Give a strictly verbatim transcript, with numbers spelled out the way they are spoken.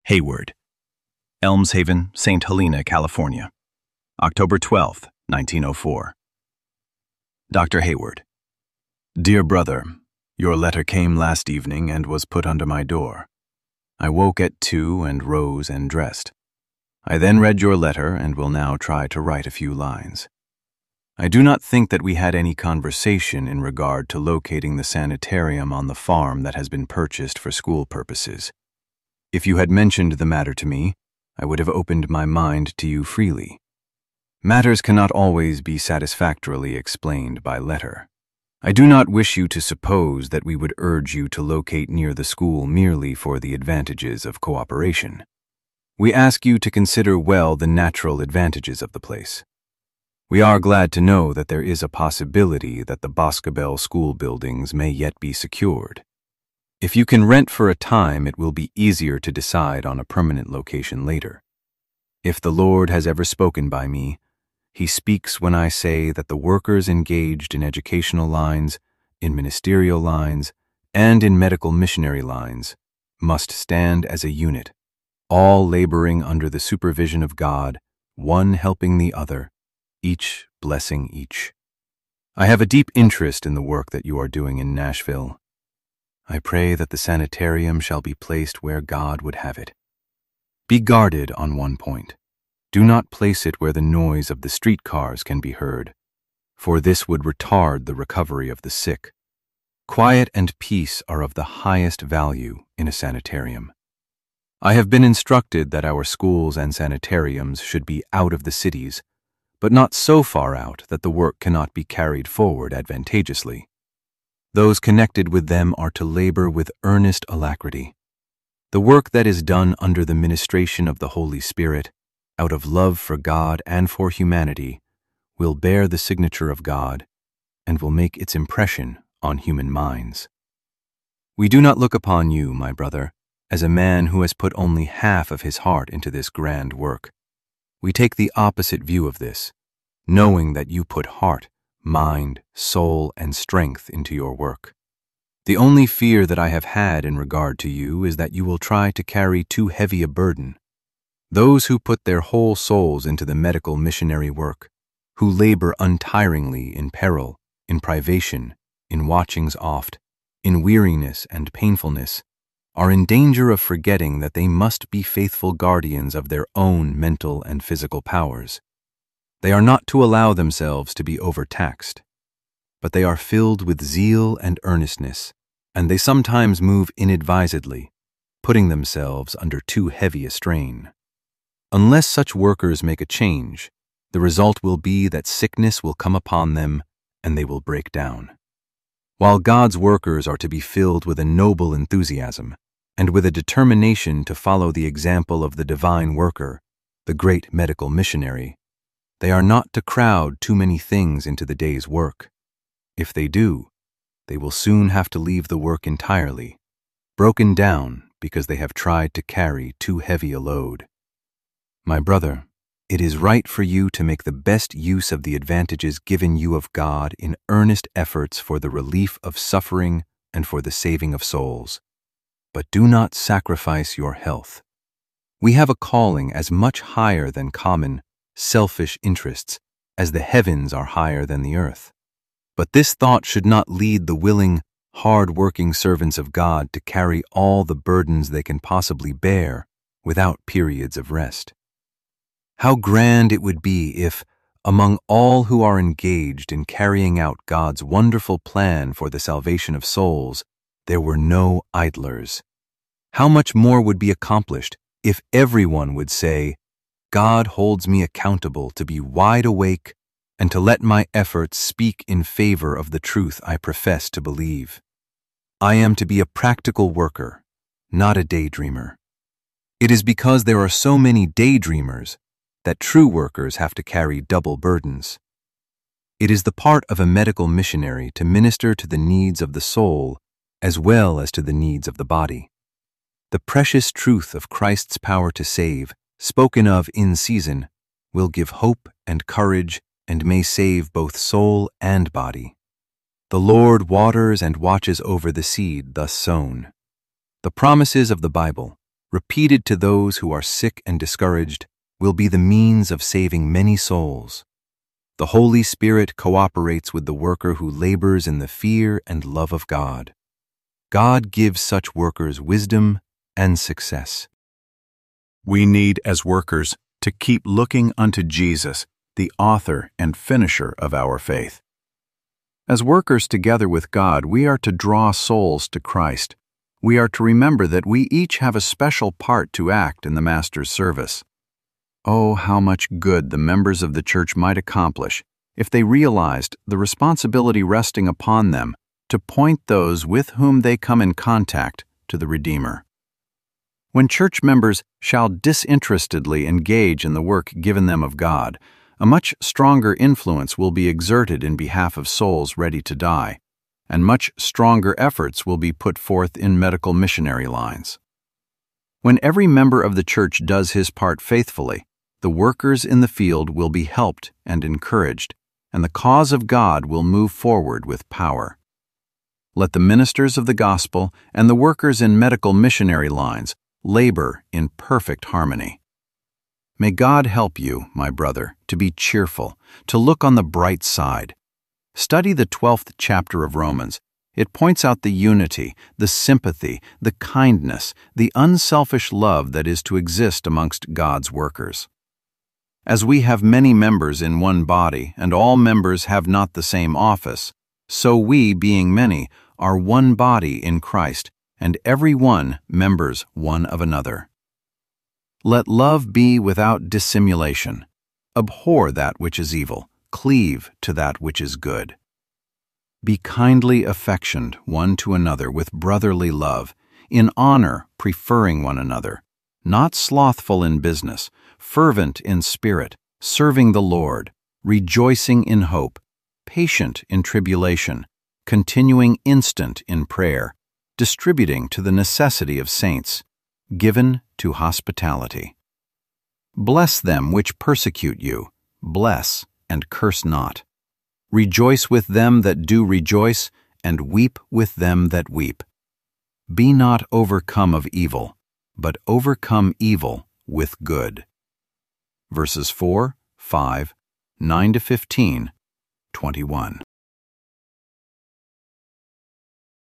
Hayward, Elms Haven, Saint Helena, California, October twelfth, nineteen oh four. Doctor Hayward, Dear brother, your letter came last evening and was put under my door. I woke at two and rose and dressed. I then read your letter and will now try to write a few lines. I do not think that we had any conversation in regard to locating the sanitarium on the farm that has been purchased for school purposes. If you had mentioned the matter to me, I would have opened my mind to you freely. Matters cannot always be satisfactorily explained by letter. I do not wish you to suppose that we would urge you to locate near the school merely for the advantages of cooperation. We ask you to consider well the natural advantages of the place. We are glad to know that there is a possibility that the Boscobel school buildings may yet be secured. If you can rent for a time, it will be easier to decide on a permanent location later. If the Lord has ever spoken by me, He speaks when I say that the workers engaged in educational lines, in ministerial lines, and in medical missionary lines must stand as a unit, all laboring under the supervision of God, one helping the other, each blessing each. I have a deep interest in the work that you are doing in Nashville. I pray that the sanitarium shall be placed where God would have it. Be guarded on one point. Do not place it where the noise of the streetcars can be heard, for this would retard the recovery of the sick. Quiet and peace are of the highest value in a sanitarium. I have been instructed that our schools and sanitariums should be out of the cities, but not so far out that the work cannot be carried forward advantageously. Those connected with them are to labor with earnest alacrity. The work that is done under the ministration of the Holy Spirit, out of love for God and for humanity, will bear the signature of God and will make its impression on human minds. We do not look upon you, my brother, as a man who has put only half of his heart into this grand work. We take the opposite view of this, knowing that you put heart, mind, soul, and strength into your work. The only fear that I have had in regard to you is that you will try to carry too heavy a burden. Those who put their whole souls into the medical missionary work, who labor untiringly in peril, in privation, in watchings oft, in weariness and painfulness, are in danger of forgetting that they must be faithful guardians of their own mental and physical powers. They are not to allow themselves to be overtaxed, but they are filled with zeal and earnestness, and they sometimes move inadvisedly, putting themselves under too heavy a strain. Unless such workers make a change, the result will be that sickness will come upon them and they will break down. While God's workers are to be filled with a noble enthusiasm and with a determination to follow the example of the divine worker, the great medical missionary, they are not to crowd too many things into the day's work. If they do, they will soon have to leave the work entirely, broken down because they have tried to carry too heavy a load. My brother, it is right for you to make the best use of the advantages given you of God in earnest efforts for the relief of suffering and for the saving of souls. But do not sacrifice your health. We have a calling as much higher than common, selfish interests as the heavens are higher than the earth. But this thought should not lead the willing, hard-working servants of God to carry all the burdens they can possibly bear without periods of rest. How grand it would be if, among all who are engaged in carrying out God's wonderful plan for the salvation of souls, there were no idlers. How much more would be accomplished if everyone would say, God holds me accountable to be wide awake and to let my efforts speak in favor of the truth I profess to believe. I am to be a practical worker, not a daydreamer. It is because there are so many daydreamers that true workers have to carry double burdens. It is the part of a medical missionary to minister to the needs of the soul as well as to the needs of the body. The precious truth of Christ's power to save, spoken of in season, will give hope and courage and may save both soul and body. The Lord waters and watches over the seed thus sown. The promises of the Bible, repeated to those who are sick and discouraged, will be the means of saving many souls. The Holy Spirit cooperates with the worker who labors in the fear and love of God. God gives such workers wisdom and success. We need, as workers, to keep looking unto Jesus, the author and finisher of our faith. As workers together with God, we are to draw souls to Christ. We are to remember that we each have a special part to act in the Master's service. Oh, how much good the members of the church might accomplish if they realized the responsibility resting upon them to point those with whom they come in contact to the Redeemer. When church members shall disinterestedly engage in the work given them of God, a much stronger influence will be exerted in behalf of souls ready to die, and much stronger efforts will be put forth in medical missionary lines. When every member of the church does his part faithfully, the workers in the field will be helped and encouraged, and the cause of God will move forward with power. Let the ministers of the gospel and the workers in medical missionary lines labor in perfect harmony. May God help you, my brother, to be cheerful, to look on the bright side. Study the twelfth chapter of Romans. It points out the unity, the sympathy, the kindness, the unselfish love that is to exist amongst God's workers. As we have many members in one body, and all members have not the same office, so we, being many, are one body in Christ, and every one members one of another. Let love be without dissimulation. Abhor that which is evil, cleave to that which is good. Be kindly affectioned one to another with brotherly love, in honor preferring one another, not slothful in business, fervent in spirit, serving the Lord, rejoicing in hope, patient in tribulation, continuing instant in prayer, distributing to the necessity of saints, given to hospitality. Bless them which persecute you, bless and curse not. Rejoice with them that do rejoice, and weep with them that weep. Be not overcome of evil, but overcome evil with good. Verses four, five, nine to fifteen, twenty-one.